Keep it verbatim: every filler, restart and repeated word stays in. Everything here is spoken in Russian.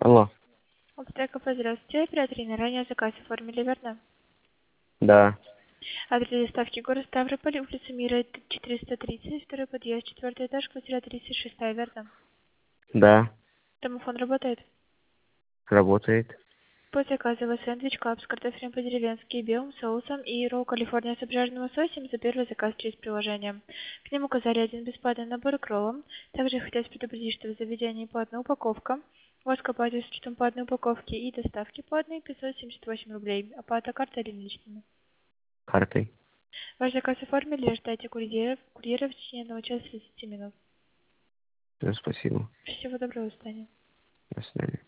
Алло. Алтай кафе, здравствуйте. Оператор на ранее заказ оформили, верно? Да. Адрес доставки город Ставрополь, улица Мира четыреста тридцать, второй подъезд, четвертый этаж, квартира тридцать шесть, верно? Да. Домофон работает? Работает. По заказу вас сэндвич кап с картофелем по-деревенски, белым соусом и ролл Калифорния с обжаренным лососем за первый заказ через приложение. К ним указали один бесплатный набор к роллам. Также хотелось предупредить, что в заведении по одной упаковка. Воска платит с учетом по одной упаковке и доставки по одной пятьсот семьдесят восемь рублей. Оплата картой или наличными. Картой. Ваш заказ оформили, ждайте курьера, курьера в течение одного часа тридцати минут. Все, спасибо. Всего доброго, до свидания. До свидания.